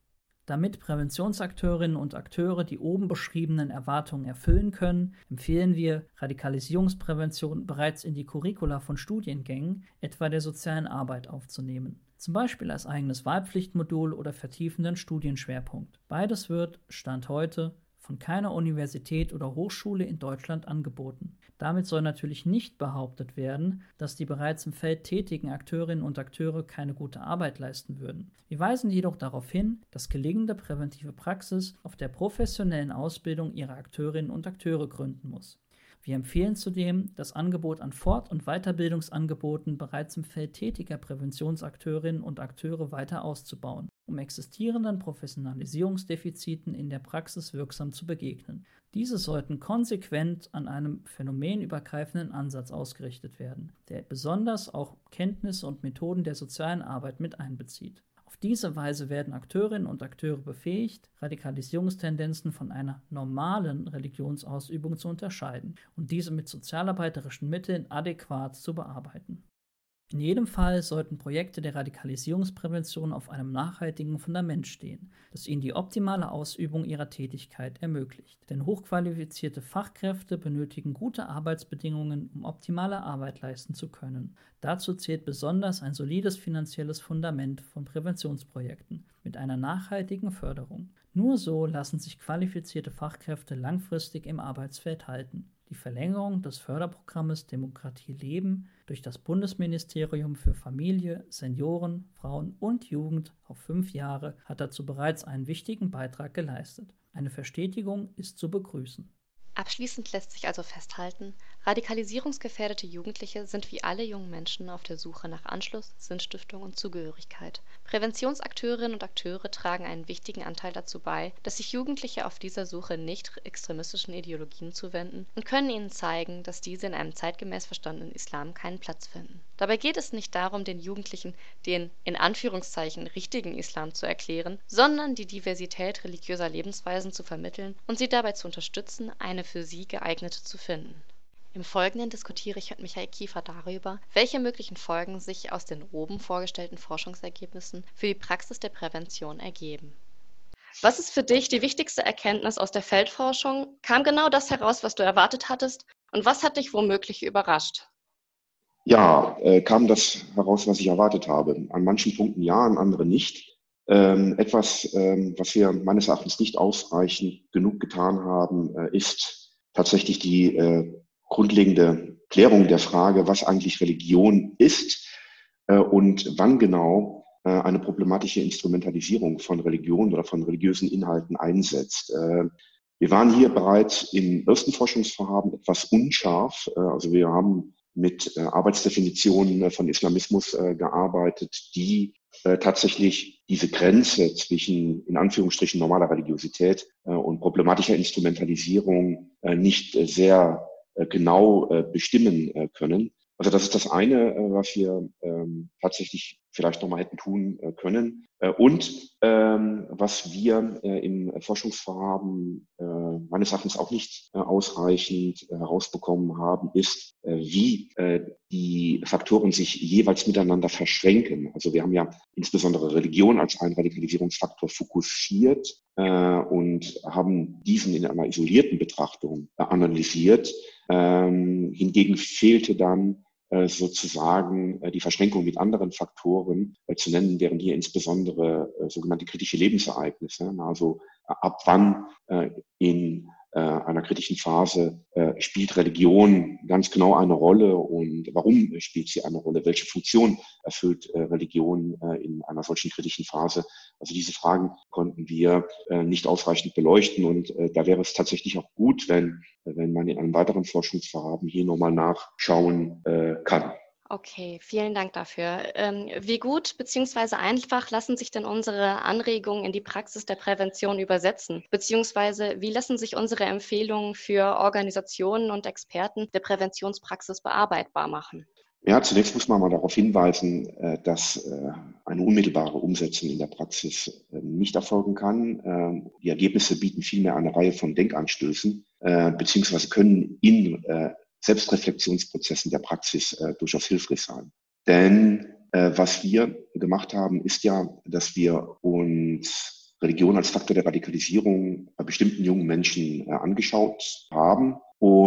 Damit Präventionsakteurinnen und Akteure die oben beschriebenen Erwartungen erfüllen können, empfehlen wir, Radikalisierungsprävention bereits in die Curricula von Studiengängen, etwa der sozialen Arbeit, aufzunehmen. Zum Beispiel als eigenes Wahlpflichtmodul oder vertiefenden Studienschwerpunkt. Beides wird, Stand heute, von keiner Universität oder Hochschule in Deutschland angeboten. Damit soll natürlich nicht behauptet werden, dass die bereits im Feld tätigen Akteurinnen und Akteure keine gute Arbeit leisten würden. Wir weisen jedoch darauf hin, dass gelingende präventive Praxis auf der professionellen Ausbildung ihrer Akteurinnen und Akteure gründen muss. Wir empfehlen zudem, das Angebot an Fort- und Weiterbildungsangeboten bereits im Feld tätiger Präventionsakteurinnen und Akteure weiter auszubauen, um existierenden Professionalisierungsdefiziten in der Praxis wirksam zu begegnen. Diese sollten konsequent an einem phänomenübergreifenden Ansatz ausgerichtet werden, der besonders auch Kenntnisse und Methoden der sozialen Arbeit mit einbezieht. Auf diese Weise werden Akteurinnen und Akteure befähigt, Radikalisierungstendenzen von einer normalen Religionsausübung zu unterscheiden und diese mit sozialarbeiterischen Mitteln adäquat zu bearbeiten. In jedem Fall sollten Projekte der Radikalisierungsprävention auf einem nachhaltigen Fundament stehen, das ihnen die optimale Ausübung ihrer Tätigkeit ermöglicht. Denn hochqualifizierte Fachkräfte benötigen gute Arbeitsbedingungen, um optimale Arbeit leisten zu können. Dazu zählt besonders ein solides finanzielles Fundament von Präventionsprojekten mit einer nachhaltigen Förderung. Nur so lassen sich qualifizierte Fachkräfte langfristig im Arbeitsfeld halten. Die Verlängerung des Förderprogrammes Demokratie leben durch das Bundesministerium für Familie, Senioren, Frauen und Jugend auf 5 Jahre hat dazu bereits einen wichtigen Beitrag geleistet. Eine Verstetigung ist zu begrüßen. Abschließend lässt sich also festhalten, radikalisierungsgefährdete Jugendliche sind wie alle jungen Menschen auf der Suche nach Anschluss, Sinnstiftung und Zugehörigkeit. Präventionsakteurinnen und Akteure tragen einen wichtigen Anteil dazu bei, dass sich Jugendliche auf dieser Suche nicht extremistischen Ideologien zuwenden und können ihnen zeigen, dass diese in einem zeitgemäß verstandenen Islam keinen Platz finden. Dabei geht es nicht darum, den Jugendlichen den in Anführungszeichen richtigen Islam zu erklären, sondern die Diversität religiöser Lebensweisen zu vermitteln und sie dabei zu unterstützen, eine für sie geeignete zu finden. Im Folgenden diskutiere ich mit Michael Kiefer darüber, welche möglichen Folgen sich aus den oben vorgestellten Forschungsergebnissen für die Praxis der Prävention ergeben. Was ist für dich die wichtigste Erkenntnis aus der Feldforschung? Kam genau das heraus, was du erwartet hattest? Und was hat dich womöglich überrascht? Ja, kam das heraus, was ich erwartet habe. An manchen Punkten ja, an anderen nicht. Was wir meines Erachtens nicht ausreichend genug getan haben, ist tatsächlich die grundlegende Klärung der Frage, was eigentlich Religion ist und wann genau eine problematische Instrumentalisierung von Religion oder von religiösen Inhalten einsetzt. Wir waren hier bereits im ersten Forschungsvorhaben etwas unscharf. Also wir haben mit Arbeitsdefinitionen von Islamismus gearbeitet, die tatsächlich diese Grenze zwischen, in Anführungsstrichen, normaler Religiosität und problematischer Instrumentalisierung nicht sehr genau bestimmen können. Also das ist das eine, was wir tatsächlich vielleicht nochmal hätten tun können. Was wir im Forschungsvorhaben meines Erachtens auch nicht ausreichend herausbekommen haben, ist, wie die Faktoren sich jeweils miteinander verschränken. Also wir haben ja insbesondere Religion als einen Radikalisierungsfaktor fokussiert und haben diesen in einer isolierten Betrachtung analysiert. Hingegen fehlte dann sozusagen die Verschränkung mit anderen Faktoren zu nennen, wären hier insbesondere sogenannte kritische Lebensereignisse. Also ab wann in einer kritischen Phase spielt Religion ganz genau eine Rolle und warum spielt sie eine Rolle? Welche Funktion erfüllt Religion in einer solchen kritischen Phase? Also diese Fragen konnten wir nicht ausreichend beleuchten und da wäre es tatsächlich auch gut, wenn man in einem weiteren Forschungsvorhaben hier nochmal nachschauen kann. Okay, vielen Dank dafür. Wie gut bzw. einfach lassen sich denn unsere Anregungen in die Praxis der Prävention übersetzen? Beziehungsweise wie lassen sich unsere Empfehlungen für Organisationen und Experten der Präventionspraxis bearbeitbar machen? Ja, zunächst muss man mal darauf hinweisen, dass eine unmittelbare Umsetzung in der Praxis nicht erfolgen kann. Die Ergebnisse bieten vielmehr eine Reihe von Denkanstößen, beziehungsweise können in Selbstreflexionsprozessen der Praxis durchaus hilfreich sein. Denn was wir gemacht haben, ist ja, dass wir uns Religion als Faktor der Radikalisierung bei bestimmten jungen Menschen angeschaut haben.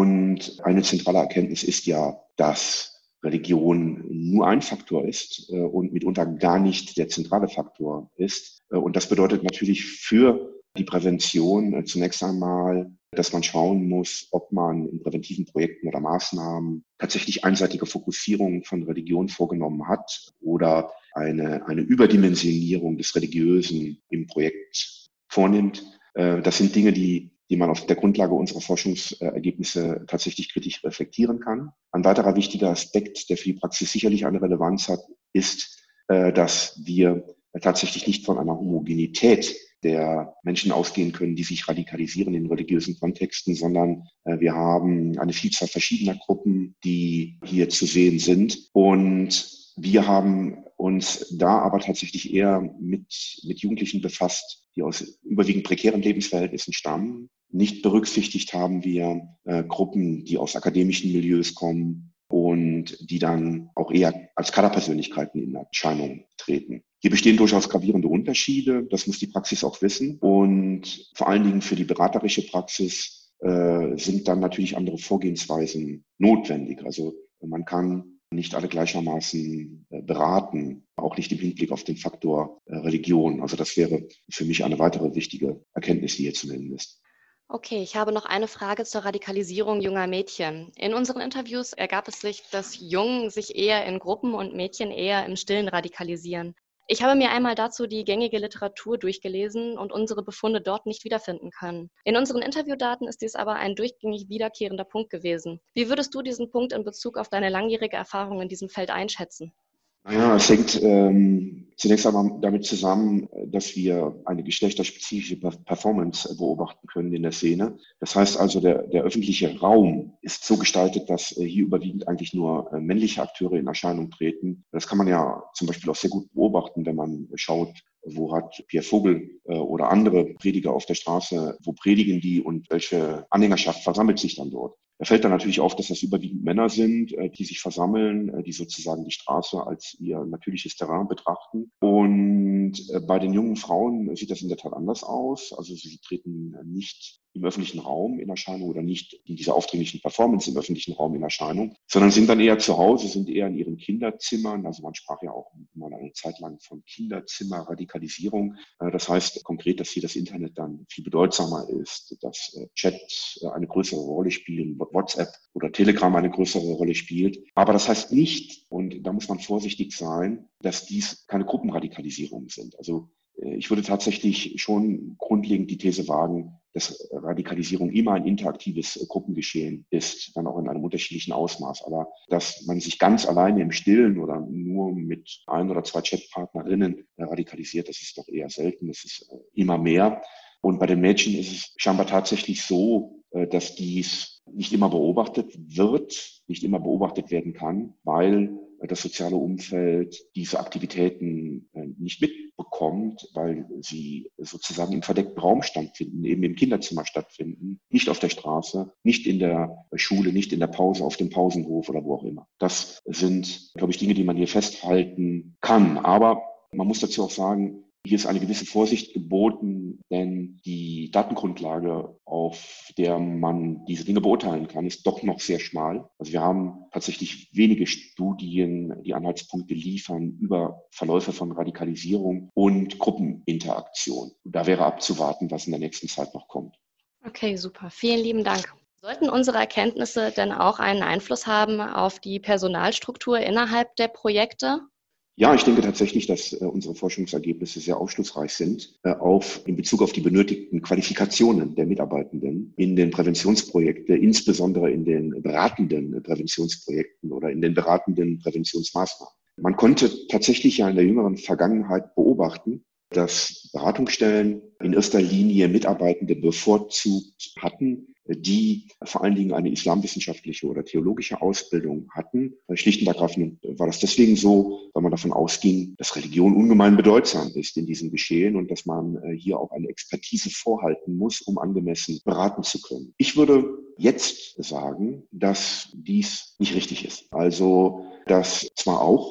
Und eine zentrale Erkenntnis ist ja, dass Religion nur ein Faktor ist und mitunter gar nicht der zentrale Faktor ist. Und das bedeutet natürlich für die Prävention zunächst einmal, dass man schauen muss, ob man in präventiven Projekten oder Maßnahmen tatsächlich einseitige Fokussierung von Religion vorgenommen hat oder eine Überdimensionierung des Religiösen im Projekt vornimmt. Das sind Dinge, die man auf der Grundlage unserer Forschungsergebnisse tatsächlich kritisch reflektieren kann. Ein weiterer wichtiger Aspekt, der für die Praxis sicherlich eine Relevanz hat, ist, dass wir tatsächlich nicht von einer Homogenität der Menschen ausgehen können, die sich radikalisieren in religiösen Kontexten, sondern wir haben eine Vielzahl verschiedener Gruppen, die hier zu sehen sind. Und wir haben uns da aber tatsächlich eher mit Jugendlichen befasst, die aus überwiegend prekären Lebensverhältnissen stammen. Nicht berücksichtigt haben wir Gruppen, die aus akademischen Milieus kommen und die dann auch eher als Kaderpersönlichkeiten in Erscheinung treten. Hier bestehen durchaus gravierende Unterschiede, das muss die Praxis auch wissen. Und vor allen Dingen für die beraterische Praxis sind dann natürlich andere Vorgehensweisen notwendig. Also man kann nicht alle gleichermaßen beraten, auch nicht im Hinblick auf den Faktor Religion. Also das wäre für mich eine weitere wichtige Erkenntnis, die hier zu nennen ist. Okay, ich habe noch eine Frage zur Radikalisierung junger Mädchen. In unseren Interviews ergab es sich, dass Jungen sich eher in Gruppen und Mädchen eher im Stillen radikalisieren. Ich habe mir einmal dazu die gängige Literatur durchgelesen und unsere Befunde dort nicht wiederfinden können. In unseren Interviewdaten ist dies aber ein durchgängig wiederkehrender Punkt gewesen. Wie würdest du diesen Punkt in Bezug auf deine langjährige Erfahrung in diesem Feld einschätzen? Naja, es hängt zunächst einmal damit zusammen, dass wir eine geschlechterspezifische Performance beobachten können in der Szene. Das heißt also, der öffentliche Raum ist so gestaltet, dass hier überwiegend eigentlich nur männliche Akteure in Erscheinung treten. Das kann man ja zum Beispiel auch sehr gut beobachten, wenn man schaut, wo hat Pierre Vogel oder andere Prediger auf der Straße, wo predigen die und welche Anhängerschaft versammelt sich dann dort. Da fällt dann natürlich auf, dass das überwiegend Männer sind, die sich versammeln, die sozusagen die Straße als ihr natürliches Terrain betrachten. Und bei den jungen Frauen sieht das in der Tat anders aus. Also sie treten nicht im öffentlichen Raum in Erscheinung oder nicht in dieser aufdringlichen Performance im öffentlichen Raum in Erscheinung, sondern sind dann eher zu Hause, sind eher in ihren Kinderzimmern. Also man sprach ja auch mal eine Zeit lang von Kinderzimmerradikalisierung. Das heißt konkret, dass hier das Internet dann viel bedeutsamer ist, dass Chat eine größere Rolle spielen, WhatsApp oder Telegram eine größere Rolle spielt. Aber das heißt nicht, und da muss man vorsichtig sein, dass dies keine Gruppenradikalisierungen sind. Also ich würde tatsächlich schon grundlegend die These wagen, dass Radikalisierung immer ein interaktives Gruppengeschehen ist, dann auch in einem unterschiedlichen Ausmaß. Aber dass man sich ganz alleine im Stillen oder nur mit ein oder zwei Chatpartnerinnen radikalisiert, das ist doch eher selten. Das ist immer mehr. Und bei den Mädchen ist es scheinbar tatsächlich so, dass dies nicht immer beobachtet wird, nicht immer beobachtet werden kann, weil das soziale Umfeld diese Aktivitäten nicht mitbekommt, weil sie sozusagen im verdeckten Raum stattfinden, eben im Kinderzimmer stattfinden, nicht auf der Straße, nicht in der Schule, nicht in der Pause, auf dem Pausenhof oder wo auch immer. Das sind, glaube ich, Dinge, die man hier festhalten kann. Aber man muss dazu auch sagen, hier ist eine gewisse Vorsicht geboten, denn die Datengrundlage, auf der man diese Dinge beurteilen kann, ist doch noch sehr schmal. Also wir haben tatsächlich wenige Studien, die Anhaltspunkte liefern über Verläufe von Radikalisierung und Gruppeninteraktion. Da wäre abzuwarten, was in der nächsten Zeit noch kommt. Okay, super. Vielen lieben Dank. Sollten unsere Erkenntnisse denn auch einen Einfluss haben auf die Personalstruktur innerhalb der Projekte? Ja, ich denke tatsächlich, dass unsere Forschungsergebnisse sehr aufschlussreich sind in Bezug auf die benötigten Qualifikationen der Mitarbeitenden in den Präventionsprojekten, insbesondere in den beratenden Präventionsprojekten oder in den beratenden Präventionsmaßnahmen. Man konnte tatsächlich ja in der jüngeren Vergangenheit beobachten, dass Beratungsstellen in erster Linie Mitarbeitende bevorzugt hatten, die vor allen Dingen eine islamwissenschaftliche oder theologische Ausbildung hatten. Schlicht und ergreifend war das deswegen so, weil man davon ausging, dass Religion ungemein bedeutsam ist in diesem Geschehen und dass man hier auch eine Expertise vorhalten muss, um angemessen beraten zu können. Ich würde jetzt sagen, dass dies nicht richtig ist. Also, dass zwar auch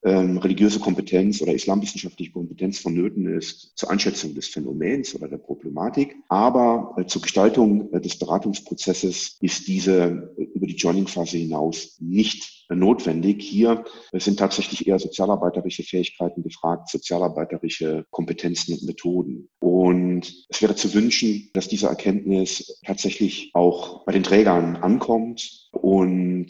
religiöse Kompetenz oder islamwissenschaftliche Kompetenz vonnöten ist zur Einschätzung des Phänomens oder der Problematik. Aber zur Gestaltung des Beratungsprozesses ist diese über die Joining-Phase hinaus nicht notwendig. Hier sind tatsächlich eher sozialarbeiterische Fähigkeiten gefragt, sozialarbeiterische Kompetenzen und Methoden. Und es wäre zu wünschen, dass diese Erkenntnis tatsächlich auch bei den Trägern ankommt und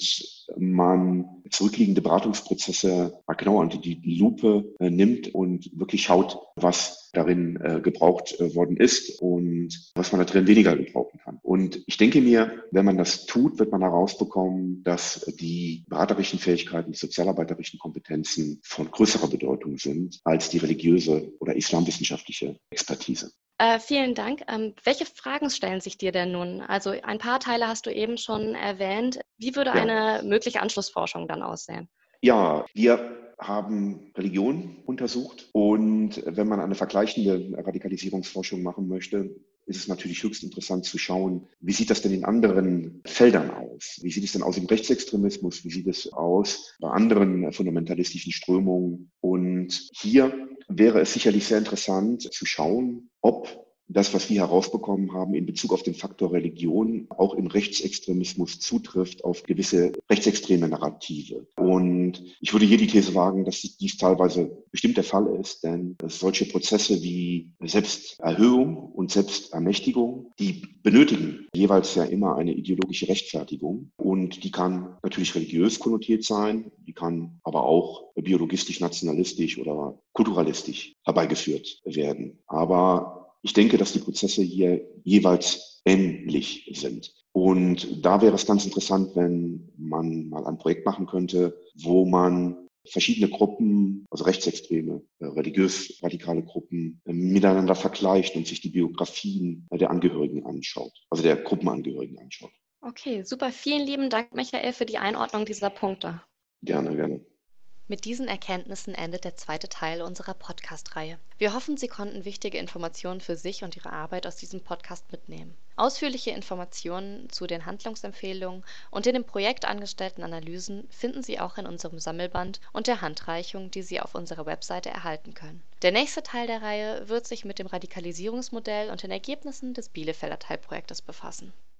man zurückliegende Beratungsprozesse mal genau unter die Lupe nimmt und wirklich schaut, was darin gebraucht worden ist und was man da drin weniger gebrauchen kann. Und ich denke mir, wenn man das tut, wird man herausbekommen, dass die beraterischen Fähigkeiten, die sozialarbeiterischen Kompetenzen von größerer Bedeutung sind als die religiöse oder islamwissenschaftliche Expertise. Vielen Dank. Welche Fragen stellen sich dir denn nun? Also ein paar Teile hast du eben schon erwähnt. Wie würde eine mögliche Anschlussforschung dann aussehen? Ja, wir haben Religion untersucht und wenn man eine vergleichende Radikalisierungsforschung machen möchte, ist es natürlich höchst interessant zu schauen, wie sieht das denn in anderen Feldern aus? Wie sieht es denn aus im Rechtsextremismus? Wie sieht es aus bei anderen fundamentalistischen Strömungen? Und hier wäre es sicherlich sehr interessant zu schauen, ob das, was wir herausbekommen haben in Bezug auf den Faktor Religion, auch im Rechtsextremismus zutrifft auf gewisse rechtsextreme Narrative. Und ich würde hier die These wagen, dass dies teilweise bestimmt der Fall ist, denn solche Prozesse wie Selbsterhöhung und Selbstermächtigung, die benötigen jeweils ja immer eine ideologische Rechtfertigung. Und die kann natürlich religiös konnotiert sein, die kann aber auch biologistisch, nationalistisch oder kulturalistisch herbeigeführt werden. Aber ich denke, dass die Prozesse hier jeweils ähnlich sind. Und da wäre es ganz interessant, wenn man mal ein Projekt machen könnte, wo man verschiedene Gruppen, also rechtsextreme, religiös-radikale Gruppen, miteinander vergleicht und sich die Biografien der Angehörigen anschaut, also der Gruppenangehörigen anschaut. Okay, super. Vielen lieben Dank, Michael, für die Einordnung dieser Punkte. Gerne, gerne. Mit diesen Erkenntnissen endet der zweite Teil unserer Podcast-Reihe. Wir hoffen, Sie konnten wichtige Informationen für sich und Ihre Arbeit aus diesem Podcast mitnehmen. Ausführliche Informationen zu den Handlungsempfehlungen und den im Projekt angestellten Analysen finden Sie auch in unserem Sammelband und der Handreichung, die Sie auf unserer Webseite erhalten können. Der nächste Teil der Reihe wird sich mit dem Radikalisierungsmodell und den Ergebnissen des Bielefelder Teilprojektes befassen.